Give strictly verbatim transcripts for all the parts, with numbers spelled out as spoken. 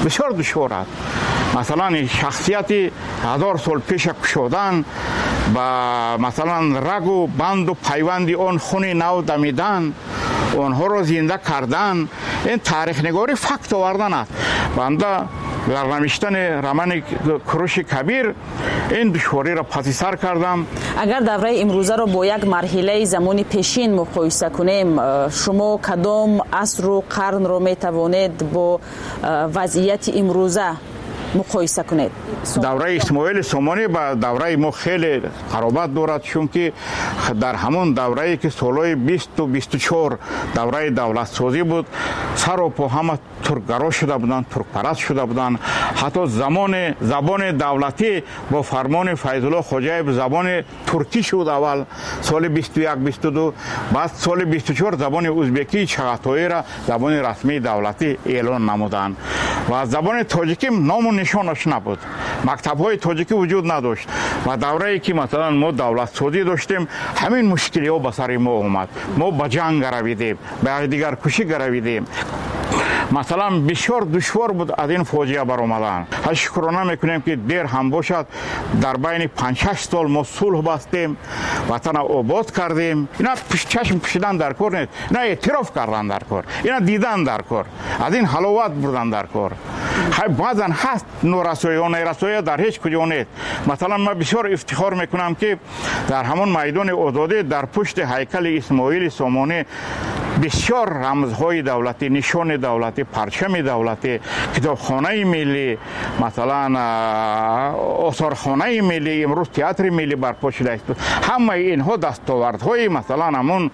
بسیار دشوار است. مثلا شخصیت هزار سال پیش کشودن با مثلا رگ و بند و پیوند آن خون نو دمیدن، آنها را زنده کردن، این تاریخ نگاری فکت آوردن است. بنده در نوشتن رمان کروش کبیر این دشواری را پس سر کردم. اگر دوره امروزه را با یک مرحله زمانی پیشین مقایسه کنیم، شما کدام عصر و قرن را میتوانید با وضعیت امروزه مقایسه کنید؟ دوره اسماعیل سامانی با دوره ما خیلی قرابت دارد، چون که در همون دوره که سالهای بیست و بیست و چهار دوره دولت سازی بود، سر و پا همه ترکگرا شده بودند، ترک پرست شده بودند. حتی زمان زبان دولتی با فرمان فیض الله خوجایب زبان ترکی شد اول سال بیست و یک بیست و دو، بعد سال بیست و چهار زبان ازبکی چغاتایی را زبان رسمی دولتی اعلان نمودند و زبان تاجیکی نام و نشانش نبود. مکتب‌های تاجیکی وجود نداشت و دوره‌ای که مثلا ما دولت سازی داشتیم همین مشکل‌ها به سر ما اومد. ما به جنگ رویدیم، به دیگر کشی رویدیم. مثلا بسیار دشوار بود از این فاجعه برآمدن. شکرانه میکنیم که دیر هم باشد در بین پنج شش سال ما صلح بستیم، وطن آباد کردیم. اینا چشم پوشیدن در کار نیست، اینا اعتراف کردن در کار، اینا دیدن در کار، از این حلاوت بردن در کار. بعضا هست نورسایی و نیرسایی در هیچ کجا نیست. مثلا من بسیار افتخار میکنم که در همون میدان آزادی در پشت هیکل اسماعیل سامانی بسیار رمزهای دولتی، نشان دولتی، پرچم دولتی، کتابخانه ملی، مثلا آثارخانه ملی، امروز تئاتر ملی برپا شده است. همه اینها دستاوردهای مثلا همون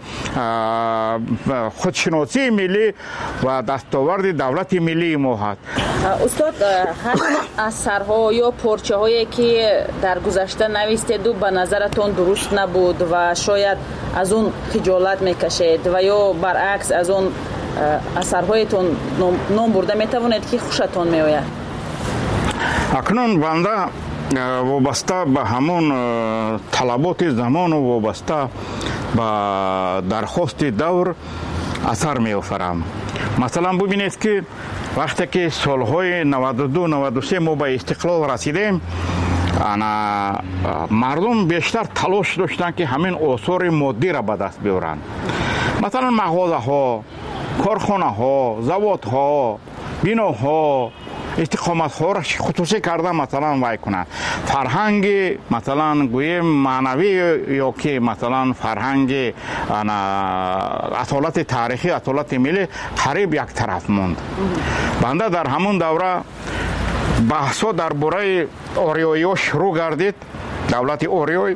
خودشناسی ملی و دستاورد دولت ملی ما هست. استاد، همین اثرها یا پارچه هایی که در گذشته نوشتید و به نظرتون درست نبود و شاید از اون خجالت میکشید و یا برعکس از اون اثرهایتون نام برده میتوانید که خوشتون میآید؟ اکنون بنده وابسته به همون طلبات زمان و وابسته به درخواست دور اثر میآفرم. مثلا ببینید که وقتی که سالهای نود و دو نود و سه ما به استقلال رسیدیم، انا مردم بیشتر تلاش داشتن که همین آثار مادی را به دست بیارن. مثلا مغازه ها، کارخانه ها، زواد ها، بیناها، استقامت ها را خصوصی کرده مثلا وای کنند. فرهنگ مثلا گویم معنوی یا که مثلا فرهنگ اصالت تاریخی، اصالت ملی قریب یک طرف موند. بنده در همون دوره بحثا درباره آریایی شروع گردید، دولت آریایی،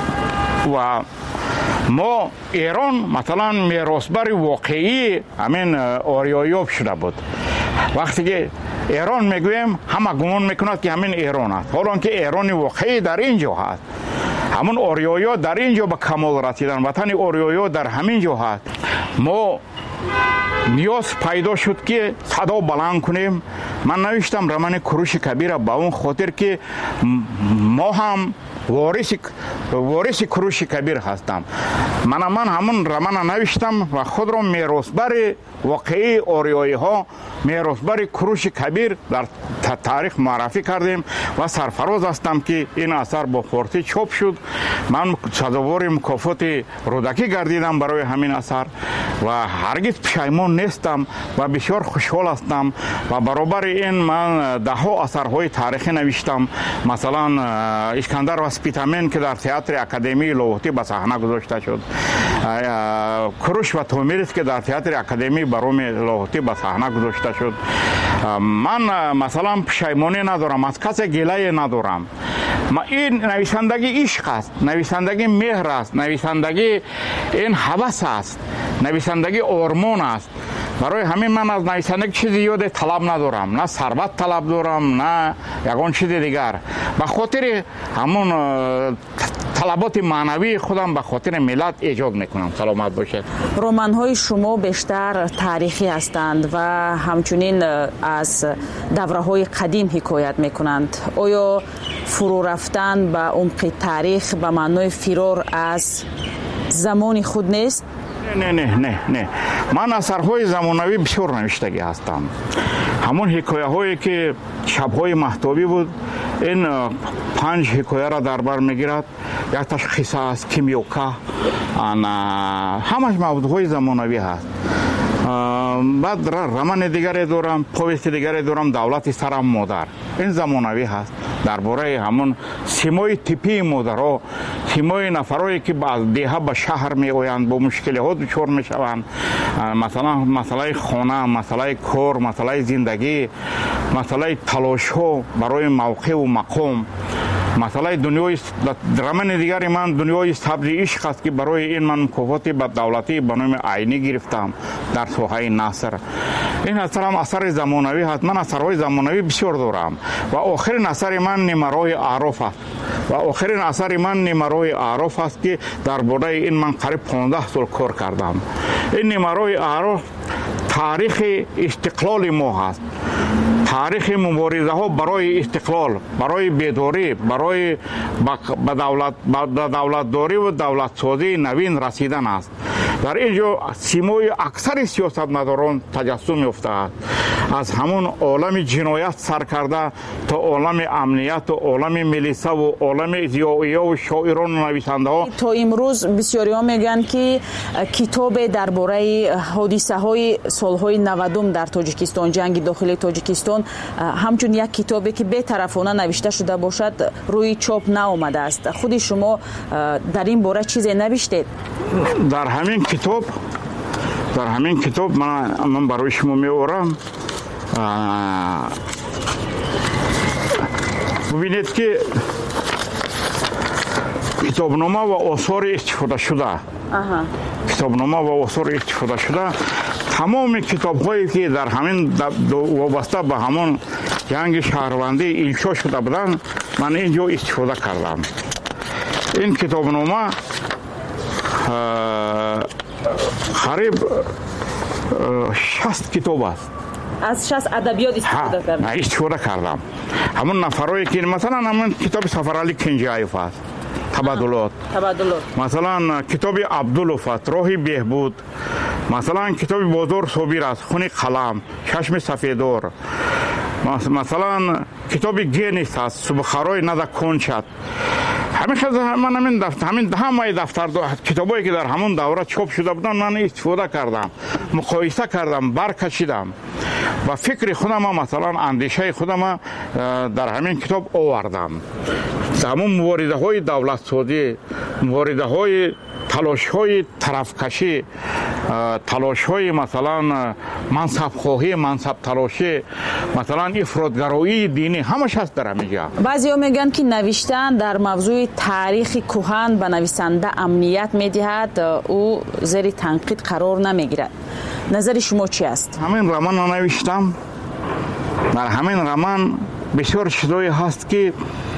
و ما ایران مثلا میراثبر واقعی همین آریایی شده بود. وقتی که ایران میگویم همه گمان میکنند که همین ایران است، حالا که ایران واقعی در اینجا هست. همون آریایی در اینجا به کمال رسیدن، وطن آریایی در همین جا هست. ما نیاز پیدا شد که صدا بلند کنیم. من نوشتم رمان کروش کبیر به اون خاطر که ما هم وارث وارث کروش کبیر هستم. من من همون رمان نوشتم و خود را میراثبر واقعی آریایی ها، میراثبر کروش کبیر در تاریخ معرفی کردیم و سرفراز هستم که این اثر با فارسی چاپ شد. من سزاوار مکافات رودکی گردیدم برای همین اثر و هرگز پشیمان نیستم و بسیار خوشحال هستم. و برابر این من ده ها اثرهای تاریخی نوشتم. مثلا اسکندر و سپیتامین که در تئاتر اکادمی لاهوتی به صحنه گذاشته شد، کروش و تومیرس که در تئاتر اکادمی بروم لاهوتی به صحنه گذاشته شد. من مثلا پشیمانی ندارم، از کسی گله ندارم. ما این نویسندگی عشق است، نویسندگی مهر است، نویسندگی این هوس است، نویسندگی آرمان است. برای همین من از نویسندگی چیزی یاد طلب ندارم، نه ثروت طلب دارم، نه یگان چیز دیگر. به خاطر همون طلبات معنوی خودم به خاطر ملت ایجاد میکنم. سلامت باشید. رمان های شما بیشتر تاریخی هستند و همچنین از دوره های قدیم حکایت میکنند. آیا فرو رفتن به عمق تاریخ به معنای فرار از زمان خود نیست؟ نه نه نه نه من اثرهای زمانوی بسیار نوشتگی هستم. همون حکایه هایی که شبهای مهتابی بود این پنج حکایه را در بر میگیرد. یک تاش قصه است، کیمیوکا، همش موضوعهای زمانوی هست. بعد رمان دیگری دارم، پویست دیگری دارم، دولت سرم مادر. این زمانوی هست درباره همون سیمای تیپی مادرها، سیمای نفرایی که از دیها به شهر می آیند با مشکل ها دچار می شوند. مثلا مسئله خانه، مسئله کار، مسئله زندگی، مسئله تلاش ها برای موقع و مقام. مسئله دنیای رمان دیگری من دنیای سبز عشق است که برای این من مکافات به دولتی به نام عینی گرفتم در ساحه نثر. این اثر هم اثر زمانوی هست. من اثرهای زمانوی بسیار دارم و آخرین اثر من نمرای اعراف است و آخرین اثر من نمرای اعراف است که درباره این من قریب پانزده سال کار کردم. این نمرای اعراف تاریخ استقلال ما هست، تاریخ مبارزه ها برای استقلال، برای بیداری، برای به دولت به دولت داری و دولت سازی نوین رسیدن است. در اینجا سیمای اکثر سیاستمداران تجسم یافته است. از همون عالم جنایت سر کرده تا عالم امنیت و عالم ملیسه و عالم ضیائیه و شاعران و نویسنده ها. تا امروز بسیاری ها میگن که کتاب درباره حادثه های سالهای نودم در تاجیکستان، جنگ داخلی تاجیکستان، همچون یک کتابی که بی‌طرفانه نوشته شده باشد روی چاپ نآمده است. خود شما در این باره چیزی نوشتید؟ در همین کتاب در همین کتاب من من برای شما می‌آورم. ببینید که کتابنامه و آثار استفاده شده کتابنامه و آثار استفاده شده تمام کتاب‌هایی که در همین وابسته به همون جنگ شهروندی انشا شده بودند من اینجا استفاده کردم. این کتابنامه قریب شصت کتاب است. از شصت ادبیات استفاده کردم. استفاده کردم. همون نفرایی که مثلا همون کتاب سفرعلی کنجایف است، تبادلات. تبادلات. مثلا کتاب عبداللطف است، راه بهبود. مثلا کتاب بازار صابر است، خون قلم، چشم سفیدار. مثلا کتاب گینیس است، صبحخرای نده کنچت. همیشه من همین دفتر همین همه دفتر کتابایی که در همون دوره چاپ شده بودن من استفاده کردم، مقایسه کردم، برکشیدم و فکر خودم مثلا اندیشه خودم در همین کتاب آوردم. همون مبارزه های دولت سازی، مبارزه های تلاش های طرفکشی، تلاش های مثلا منصب خواهی، منصب تلاشی، مثلا افراطگرایی دینی، همش هست در همینجا. بعضیا میگن که نوشتن در موضوع تاریخ کهن به نویسنده امنیت میدهد، او زیر تنقید قرار نمیگیرد. نظر شما چی است؟ همین رمان نوشتم. در همین رمان بسیار چیزایی هست که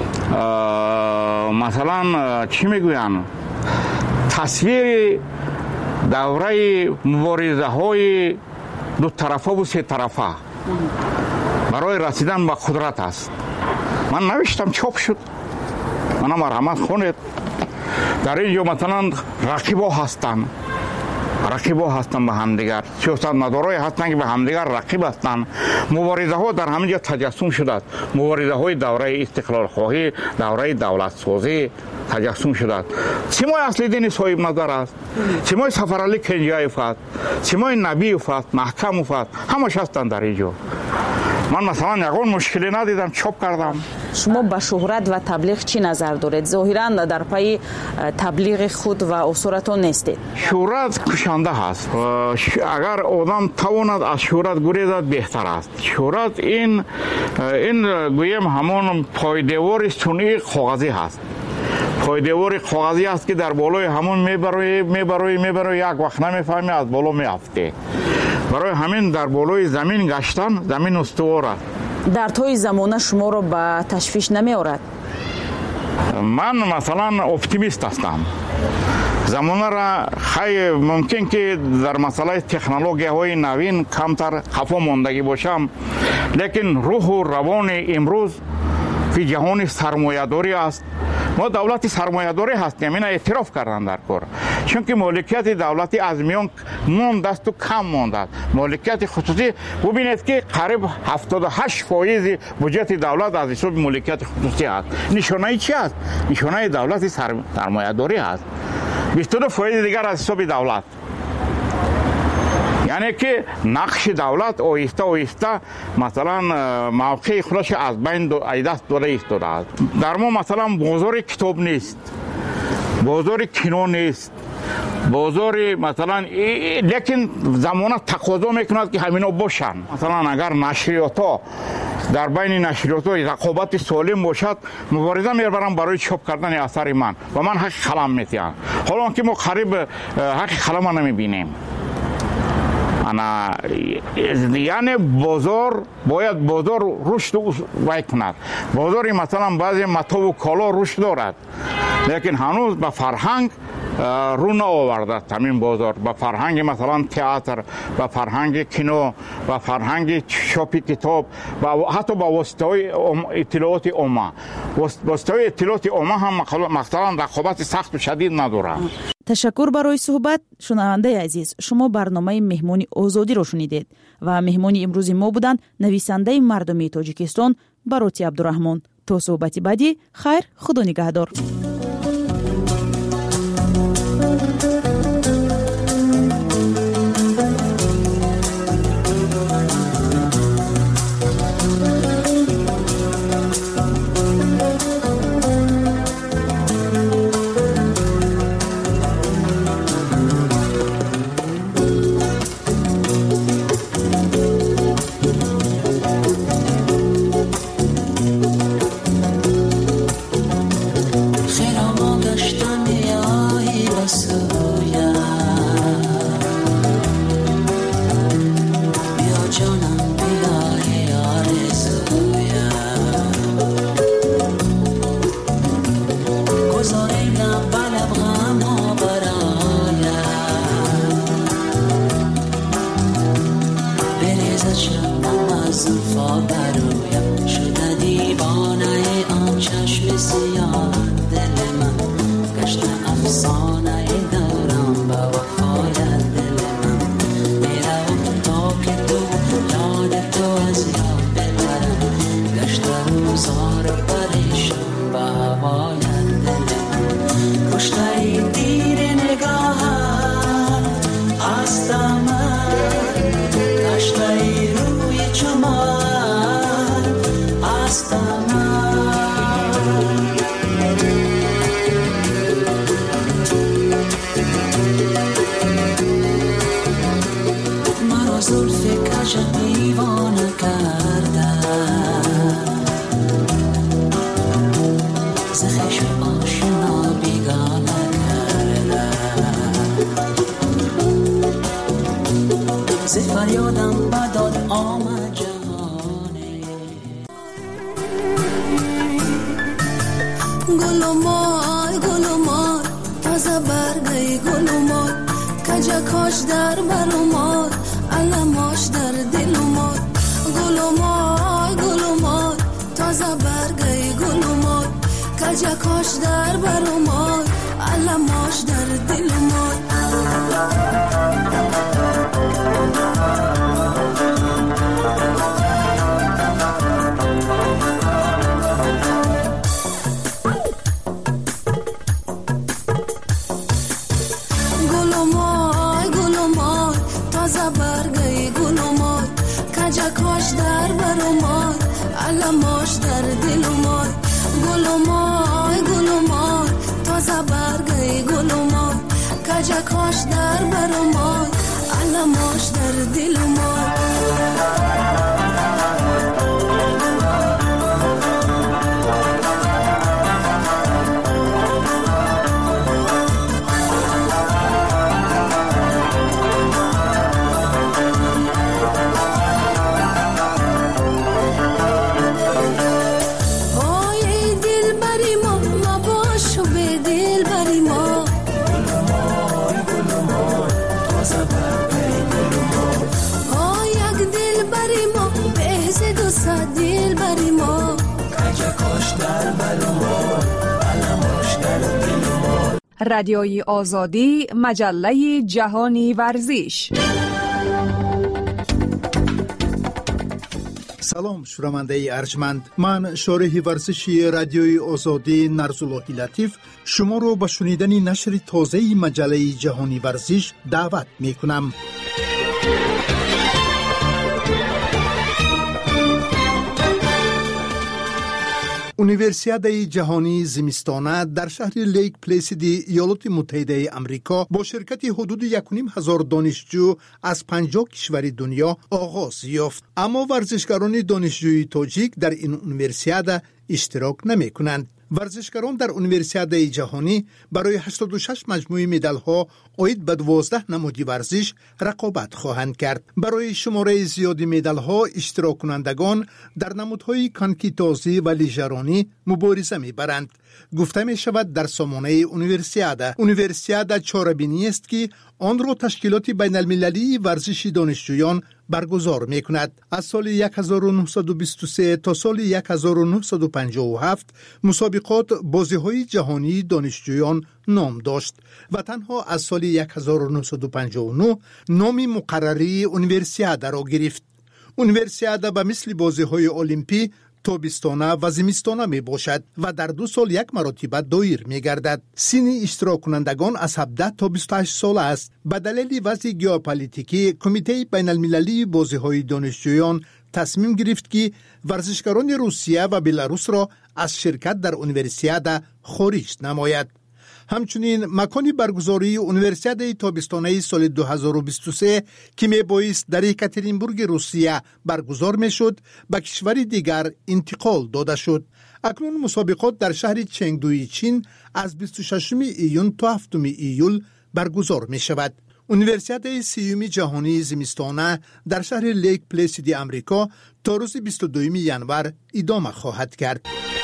مثلا چی میگوین؟ تصویر دوره مبارزه های دو طرفه و سه طرفه برای رسیدن به قدرت است. من نوشتم، چاپ شد. من مرحمت خونید. در اینجا مثلا رقیبا هستن رقیبا هستن به همدیگر، سیاستمدارای هستن که به همدیگر رقیب هستن. مبارزه ها در همینجا تجسم شده. مبارزه های دوره استقلال خواهی، دوره دولت سازی تجسم شده. سیمای اصلی دین صاحب نظر است، سیمای سفرعلی کنجایف است، سیمای نبیف است، محکموف است، همش هستن در اینجا. من مثلا یکون مشکلی ندیدم، چاپ کردم. شما به شهرت و تبلیغ چی نظر دارید؟ ظاهرا در پای تبلیغ خود و اثراتون نیستید. شهرت کشنده هست. اگر آدم تواند از شهرت گریزد بهتر است. شهرت این این گویم همون پایدیوار صنعی کاغذی هست. پایدیوار کاغذی است که در بالای همون میبره میبره میبره یک وقت نمیفهمی از بالا میافته. برای همین در بالای زمین گشتن، زمین استوار است. در طی زمانه شما رو به تشویش نمی آورد؟ من مثلا اپتیمیست هستم. زمانه را خیلی ممکن که در مسئله تکنولوژی های نوین کمتر خفا ماندگی باشم، لیکن روح و روان امروز که جهان سرمایه‌داری است، ما دولت سرمایه‌داری هستیم، این اعتراف کردن در کار. چون که مالکیت دولتی از میان مونده است و کم مونده است. مالکیت خصوصی ببینید که قریب هفتاد و هشت فایز بودجه دولت از حساب مالکیت خصوصی است. نشانه چی است؟ نشانه دولت سرمایه‌داری است. بیست و دو فایز دیگر از حساب دولت. یعنی که نقش دولت آهسته آهسته مثلا موقع خودش از بین دست داده ایستاده است. در ما مثلا بازار کتاب نیست، بازار کینو نیست، بازار مثلا لیکن زمانه تقاضا میکند که همینا باشن. مثلا اگر نشریات ها در بین نشریات ها رقابت سالم باشد، مبارزه میبرم برای چاپ کردن اثر من و من حق قلم میتیم. حالا که ما قریب حق قلم نمیبینیم. انا یعنی بازار باید بازار رشد وای کند. بازاری مثلا بعضی متا و کالا رشد دارد، لیکن هنوز به فرهنگ رو نآورده. همین بازار به فرهنگ مثلا تئاتر، به فرهنگ کینو، به فرهنگ چاپ کتاب و حتی به واسطه اطلاعات عامه. واسطه اطلاعات عامه هم مثلا رقابت سخت و شدید نداره. تشکر برای صحبت. شنونده عزیز، شما برنامه مهمانی آزادی رو شنیدید و مهمانی امروز ما بودند نویسنده مردمی تاجیکستان باروتی عبدالرحمن. تا صحبتی بعدی، خیر، خدا نگهدار. رادیوی آزادی، مجله جهانی ورزش. سلام شنونده ارجمند، من شارح ورزشی رادیوی آزادی نرزاللهی لطیف شما رو به شنیدن نشر تازه مجله جهانی ورزش دعوت می کنم. اونیورسیادای جهانی زمستانه در شهر لیک پلیسیدی ایالات متحده آمریکا با شرکت حدود یک و نیم هزار دانشجو از پنجاه کشور دنیا آغاز یافت. اما ورزشکاران دانشجوی تاجیک در این اونیورسیاده اشتراک نمی کنند. ورزشکاران در اونیورسیادای جهانی برای هشتاد و شش مجموعه مدال ها عاید به دوازده نماد ورزش رقابت خواهند کرد. برای شماره زیادی مدال ها اشتراک کنندگان در نمودهای کانکی تازی و لیژرانی مبارزه میبرند. گفته می شود در سامانه اونیورسیاده اونیورسیاده چاره‌بینی است که آن را تشکیلات بین المللی ورزش دانشجویان برگزار می کند. از سال هزار و نهصد و بیست و سه تا سال هزار و نهصد و پنجاه و هفت مسابقات بازی‌های جهانی دانشجویان نام داشت و تنها از سال هزار و نهصد و پنجاه و نه نام مقرری اونیورسیاده را گرفت. اونیورسیاده به مثل بازی‌های المپی تابستانه و زمستانه می باشد و در دو سال یک مرتبه دایر می گردد. سن اشتراک کنندگان از هفده تا بیست و هشت سال است. به دلیل وضع ژئوپلیتیکی کمیته بین المللی بازی‌های دانشجویان تصمیم گرفت که ورزشکاران روسیه و بلاروس را از شرکت در اونیورسیاده خارج نماید. همچنین مکان برگزاری اونیورسیاده تابستانه سال دو هزار و بیست و سه که می بایست در یکاترینبورگ روسیه برگزار می شد به کشور دیگر انتقال داده شد. اکنون مسابقات در شهر چنگدوی چین از بیست و ششم ایون تا هفتم ایول برگزار می شود. اونیورسیاده سیوم جهانی زمستانه در شهر لیک پلیسیدی آمریکا تا روز بیست و دوم ژانویه ادامه خواهد کرد.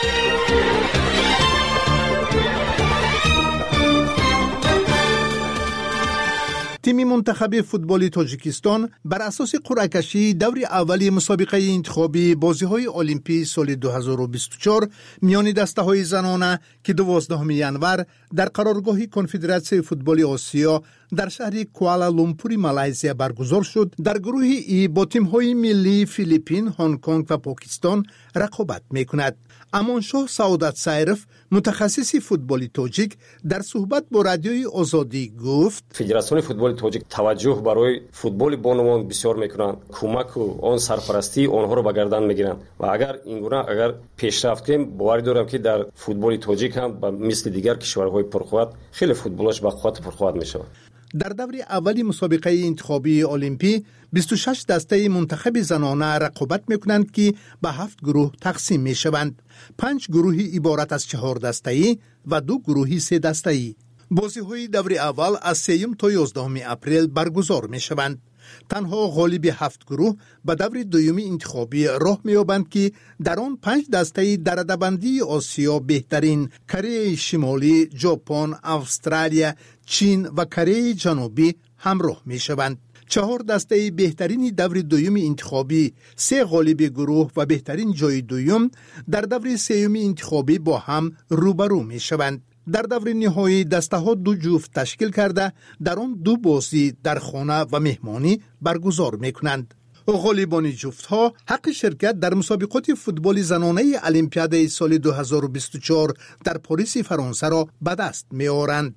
تیم منتخب فوتبال تاجیکستان بر اساس قرعه کشی دور اولی مسابقه انتخابی بازی‌های المپی سال دو هزار و بیست و چهار میان دسته‌های زنانه که دوازدهم ژانویه در قرارگاه کنفدراسیون فوتبال آسیا در شهر کوالالامپور مالزیا برگزار شد. در گروه ای با تیم‌های ملی فیلیپین، هنگ کنگ و پاکستان رقابت می‌کند. امانشاه سعادت سایرف متخصص فوتبال تاجیک در صحبت با رادیوی آزادی گفت: فدراسیون فوتبال تاجیک توجه برای فوتبال بانوان بسیار میکنند. کمک و آن سرپرستی آنها رو به گردن میگیرند و اگر اینگونه اگر پیشرفت کنیم باور دارم که در فوتبال تاجیک هم به مثل دیگر کشورهای پرقدرت خیلی فوتبالش با قوت پرقدرت میشود. در دور اولی مسابقه انتخابی المپی بیست و شش دسته منتخب زنانه رقابت میکنند که به هفت گروه تقسیم میشوند. پنج گروهی عبارت از چهار دسته‌ای و دو گروهی سه دسته‌ای. بازی‌های دور اول از سوم تا یازدهم اپریل برگزار میشوند. تنها غالب هفت گروه به دور دوم انتخابی راه می‌یابند که در آن پنج دسته در رده‌بندی آسیا بهترین کره شمالی، ژاپن، استرالیا، چین و کره جنوبی همراه می‌شوند. چهار دسته بهترین دور دوم انتخابی، سه غالب گروه و بهترین جای دوم در دور سوم انتخابی با هم روبرو می‌شوند. در دور نهایی دسته ها دو جفت تشکیل کرده در آن دو بازی در خانه و مهمانی برگزار می کنند. غالبان جفت ها حق شرکت در مسابقات فوتبال زنانه المپیاد سال دو هزار و بیست و چهار در پاریس فرانسه را به دست می آورند.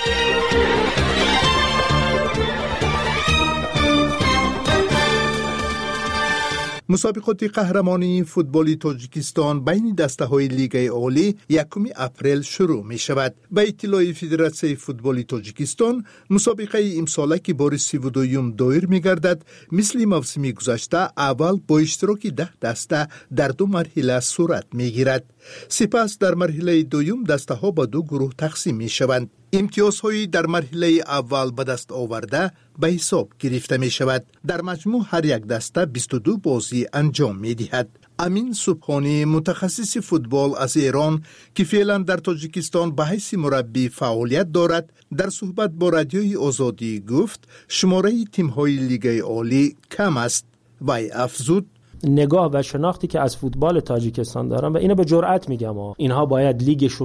مسابقات قهرمانی فوتبال تاجیکستان بین دسته‌های لیگ عالی یکم اپریل شروع می شود. به اطلاع فدراسیون فوتبال تاجیکستان مسابقه امساله که بار سی و دوم دایر می گردد مثل موسم گذشته اول با اشتراک ده دسته در دو مرحله صورت می گیرد. سپس در مرحله دوم دسته ها به دو گروه تقسیم می شوند. امتیازهایی در مرحله اول به دست آورده به حساب گرفته می شود. در مجموع هر یک دسته بیست و دو بازی انجام می دهد. امین سبحانی متخصص فوتبال از ایران که فعلا در تاجیکستان به حیث مربی فعالیت دارد در صحبت با رادیوی آزادی گفت شماره تیم‌های لیگ عالی کم است. وی افزود نگاه و شناختی که از فوتبال تاجیکستان دارم و اینو به جرئت میگم ها. اینها باید لیگشون رو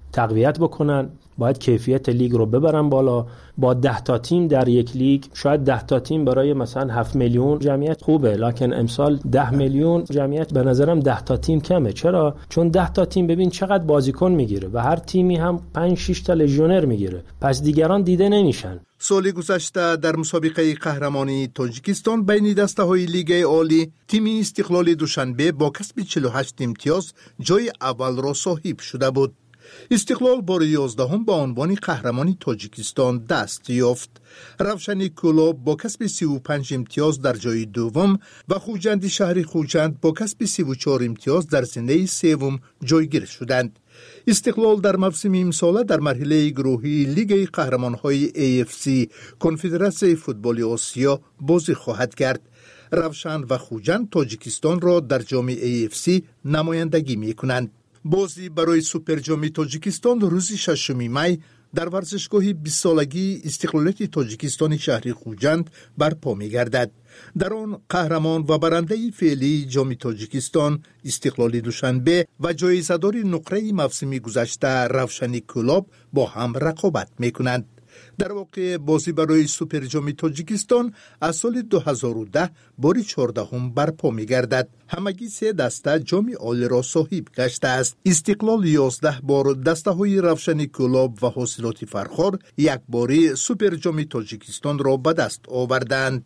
تقویت بکنن، باید کیفیت لیگ رو ببرن بالا. با ده تا تیم در یک لیگ، شاید ده تا تیم برای مثلا هفت میلیون جمعیت خوبه، لکن امسال ده میلیون جمعیت به نظرم ده تا تیم کمه. چرا؟ چون ده تا تیم ببین چقدر بازیکن میگیره و هر تیمی هم پنج شش تا لژیونر میگیره، پس دیگران دیده نمیشن. سال گذشته در مسابقه قهرمانی تاجیکستان بین دسته‌های لیگ عالی، تیم استقلال دوشنبه با کسب چهل و هشت امتیاز جای اول را صاحب شده بود. استقلال بار یازدهم با عنوان قهرمانی تاجیکستان دست یافت. روشن کلوب با کسب سی و پنج امتیاز در جای دوم و خوجند شهر خوجند با کسب سی و چهار امتیاز در زمره سوم جایگیر شدند. استقلال در موسم امسال در مرحله گروهی لیگ قهرمان‌های ای اف سی کنفدراسیون فوتبال آسیا بازی خواهد کرد. روشن و خوجند تاجیکستان را در جام ای اف سی نمایندگی می‌کنند. بازی برای سوپر جام تاجیکستان روز ششم می در ورزشگاه بیست سالگی استقلالیت تاجیکستان شهر خوجند برپا می‌گردد. در آن قهرمان و برنده فعلی جام تاجیکستان استقلال دوشنبه و جایزه‌دار نقره موسم گذشته روشن کلوب با هم رقابت می‌کنند. در واقع بازی برای سوپر جام تاجیکستان از سال دو هزار و ده بار چهاردهم برپا می‌گردد. همگی سه دسته جام عالی را صاحب گشته است. استقلال یازده بار دسته‌های روشن کلوب و حاصلات فرخار یک باری سوپر جام تاجیکستان را به دست آوردند.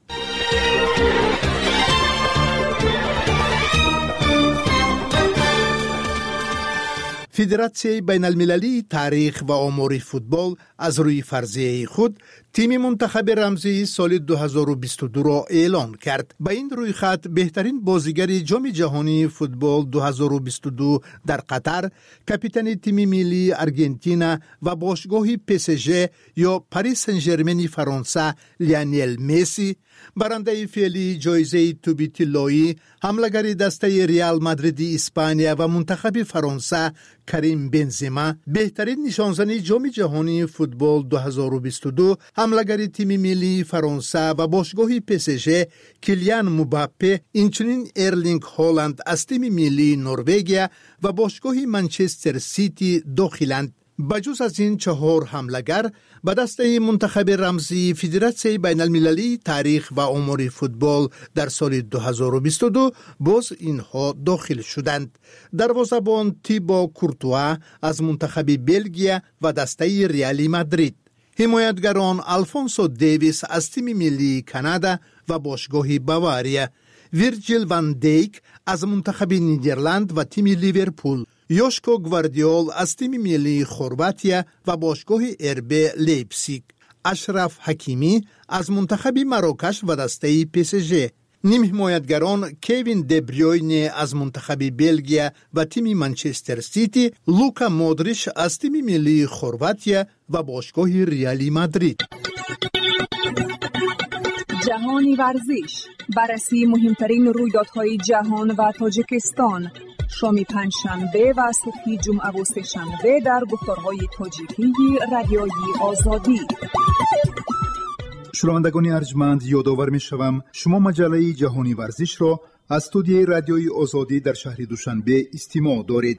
فدراسیون بین المللی تاریخ و آمار فوتبال از روی فرضیه خود تیم منتخب رمزی سال دو هزار و بیست و دو را اعلان کرد. با این روی خط بهترین بازیگر جام جهانی فوتبال دو هزار و بیست و دو در قطر، کاپیتان تیم ملی آرژانتین و باشگاه پی اس جی یا پاریس سن ژرمن فرانسه لیونل مسی، برنده فعلی جایزه توبی طلایی، حمله‌گر دسته ریال مادرید اسپانیا و منتخب فرانسه کریم بنزما، بهترین نشانزن جام جهانی فوتبال دو هزار و بیست و دو، حمله‌گر تیم ملی فرانسه و باشگاه پی اس جی کیلیان مباپه، اینچنین ارلینگ هالند از تیم ملی نروژ و باشگاه منچستر سیتی داخلند. بجز از این چهار حمله‌گر به دسته منتخب رمزی فدراسیون بین المللی تاریخ و آمار فوتبال در سال دو هزار و بیست و دو باز اینها داخل شدند. دروازه‌بان تیبو کورتوا از منتخب بلژیم و دسته ریال مادرید، حمایتگران آلفونسو دیویس از تیم ملی کانادا و باشگاه باواریا، ویرجیل وان دیک از منتخب نیدرلند و تیم لیورپول، یوشکو گواردیول از تیم ملی خرواطیا و باشگاه اربی لیپزیگ، اشرف حکیمی از منتخب مراکش و دسته پی اس جی، نیم حمایتگران کوین دبریوینه از منتخب بلژیم و تیم منچستر سیتی، لوکا مودریچ از تیم ملی خرواطیا و باشگاه ریال مادرید. جهانی ورزش، بررسی مهمترین رویدادهای جهان و تاجیکستان، شام پنجشنبه و صبح جمعه و سه‌شنبه در گفتارهای تاجیکی رادیوی آزادی. شنوندگان ارجمند، یادآور می‌شوم شما مجله جهانی ورزش را از استودیوی رادیوی آزادی در شهر دوشنبه استماع دارید.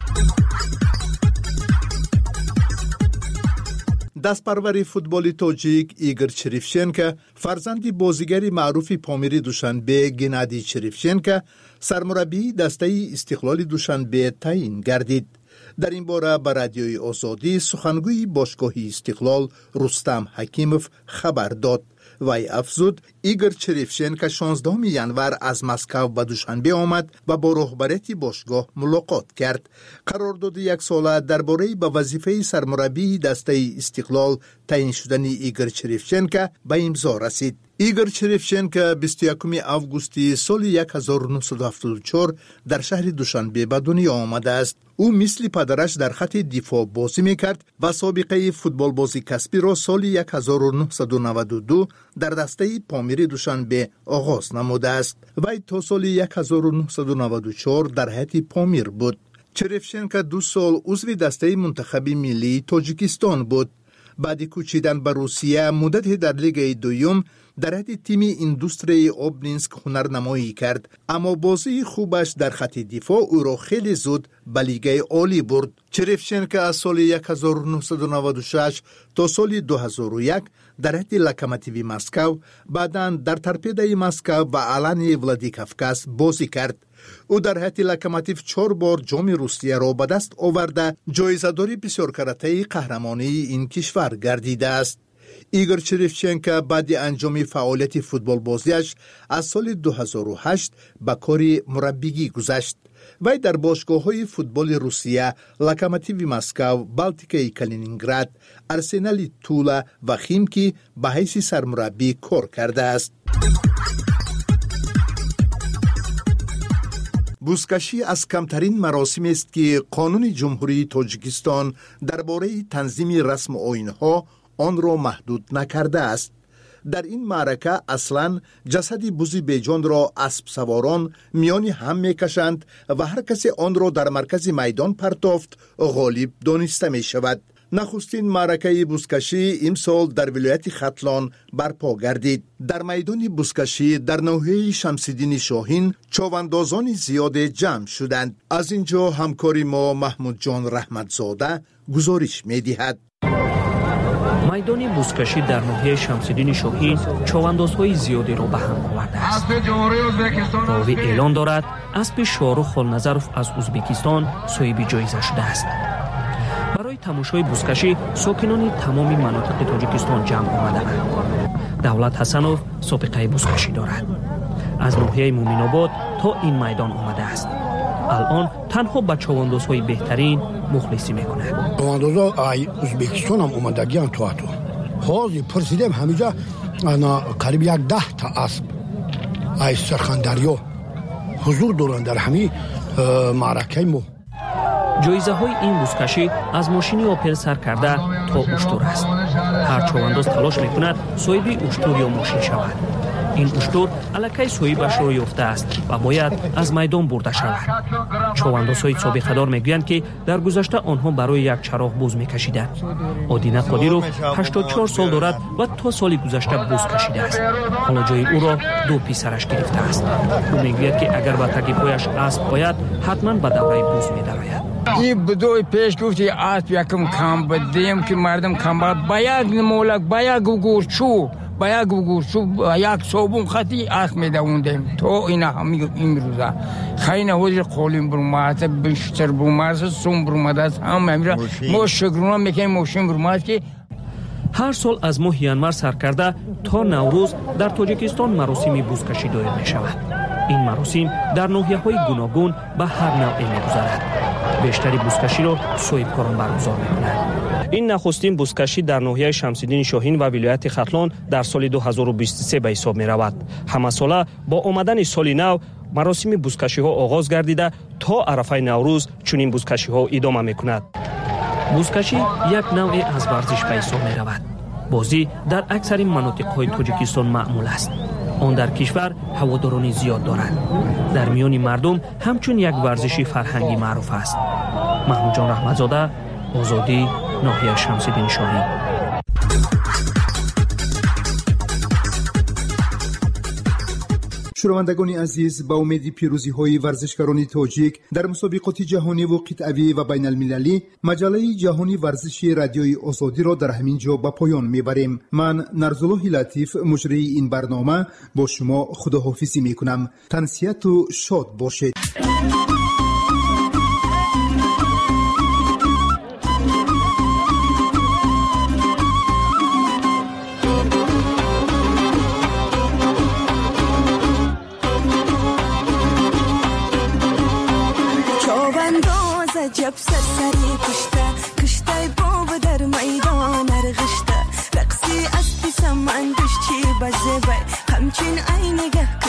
دستپرور فوتبال تاجیک ایگور چریفچنکو، فرزند بازیگر معروف پامیر دوشنبه گنادی چریفچنکو، سرمربی دسته استقلال دوشنبه تعیین گردید. در این باره به رادیوی آزادی سخنگوی باشگاه استقلال رستم حکیموف خبر داد. وی افزود ایگور چریفچنکو شانزدهم ژانویه از مسکو به دوشنبه آمد و با رهبریت باشگاه ملاقات کرد. قرارداد یک ساله درباره به وظیفه سرمربی دسته استقلال تعیین شدن ایگور چریفچنکو به امضا رسید. ایگور چریفچنکو بیست و یکم آگوست سال هزار و نهصد و هفتاد و چهار در شهر دوشنبه به دنیا آمده است. او مثل پدرش در خط دفاع بازی میکرد و سابقه فوتبال بازی کسبی را سال هزار و نهصد و نود و دو در دسته پامیر دوشنبه آغاز نموده است. وی تا سال هزار و نهصد و نود و چهار در هیئت پامیر بود. چریفچنکو دو سال عضو دسته منتخب ملی تاجیکستان بود. بعد کوچیدن به روسیه مدت در لیگ دوم در حد تیم ایندوستری اوبنینسک هنرنمایی کرد، اما بازی خوبش در خط دفاع او را خیلی زود به لیگ عالی برد. چریفچنکو از سال هزار و نهصد و نود و شش تا سال دو هزار و یک در حد لوکوموتیو مسکو، بعداً در تورپیدوی مسکو و آلانی ولادیکاوکاز بازی کرد. او در حد لوکوموتیو چهار بار جام روسیه را به دست آورده جایزه‌داری بسیار کرده قهرمانی این کشور گردیده است. ایگور چریفچنکو بعد انجام فعالیت فوتبال بازیش از سال دو هزار و هشت به کار مربیگی گذشت. وی در باشگاه‌های فوتبال روسیه، لوکوموتیو مسکو، بالتیکای کالینینگراد، آرسنال تولا و خیمکی به حیث سرمربی کار کرده است. بوزکشی از کمترین مراسم است که قانون جمهوری تاجیکستان درباره تنظیم رسم آیین‌ها آن را محدود نکرده است. در این معرکه اصلاً جسد بوزی بیجان را اسب سواران میانی هم میکشند و هر کسی آن را در مرکز میدان پرتافت غالب دانسته می شود. نخستین معرکه بوزکشی امسال در ولایت ختلان برپا گردید. در میدان بوزکشی در ناحیه شمس‌الدین شاهین چاواندازان زیاد جمع شدند. از اینجا همکاری ما محمود جان رحمتزاده گزارش می دهد. میدان بوزکشی در ناحیه شمس‌الدین شاهین چاواندازهای زیادی را به هم آورده است. راوی اعلان دارد اسب شاروخ خالنظروف از ازبکستان صاحب جایزه شده است. برای تماشای بوزکشی ساکنان تمام مناطق تاجیکستان جمع آمدند. دولت حسنوف سابقه بوزکشی دارد. از ناحیه مومن‌آباد تا این میدان آمده است. الان تنها با چواندازهای بهترین مخلصی میکند. چواندازها ای ازبکستان هم اومدگیان تو اتو. حاضی پرسیدم همینجا انا قریب یک ده تا اسب ای سرخندریا حضور دارن در همین معرکه مو. جایزه های این بوزکشی از ماشینی اوپل سر کرده تا اشتر است. هر چوانداز تلاش میکند صاحب اشتر یا ماشین شود. این اشتر الکی صاحبش را یافته است و باید از میدان برده شود. چواندازهای سابقه‌دار میگویند که در گذشته آنها برای یک چراغ بوز میکشیدند. آدینه قادیروف هشتاد و چهار سال دارد و تا سال گذشته بوز کشیده است. حالا جای او را دو پسرش گرفته است. او میگوید که اگر به تکیف‌هایش اسب باید حتما به دوره بوز می‌دراید. این بدوی پیش گفتی اسب یکم کم بدیم که مردم کم باید با یک مولک با یک گوشچو با یک گوشچو یک صابون خطی اسب میدوندیم تو اینا همین امروزه خیلی وزیر قولیم برومات بیشتر برومات سوم برومات هم میره ما شکرونه میکنیم موشین برومات که هر سال از ماه ینور سر کرده تا نوروز در تاجیکستان مراسم بوزکشی دایر می شود. این مراسم در ناحیه‌های گوناگون به هر نوع می‌گذرد. بیشتری بوزکشی را صاحبکاران برگزار می‌کنند. این نخستین بوزکشی در ناحیه شمس‌الدین شاهین و ولایت ختلان در سال دو هزار و بیست و سه به حساب می‌رود. همه ساله با آمدن سال نو مراسم بوزکشی‌ها آغاز گردیده تا عرفه نوروز چنین بوزکشی‌ها ادامه می‌کند. بوزکشی یک نوع از ورزش به حساب می‌رود. بازی در اکثر مناطق‌های تاجیکستان معمول است. آن در کشور هواداران زیاد دارد. در میان مردم همچون یک ورزشی فرهنگی معروف است. محمود جان رحمتزاده، آزادی، ناحیه شمس‌الدین شاهین. شنوندگان عزیز، با امید پیروزی های ورزشکاران تاجیک در مسابقات جهانی و قطعی و بین المللی، مجله جهانی ورزشی رادیوی آزادی را در همین جا به پایان میبریم. من نرزالله لطیف مجری این برنامه با شما خداحافظی میکنم. تنسیت و شاد باشید. جب سرسری کشته کشته باب در میدان ارغشته رقصی اسبی سمندش چی بزبه همچین عینگه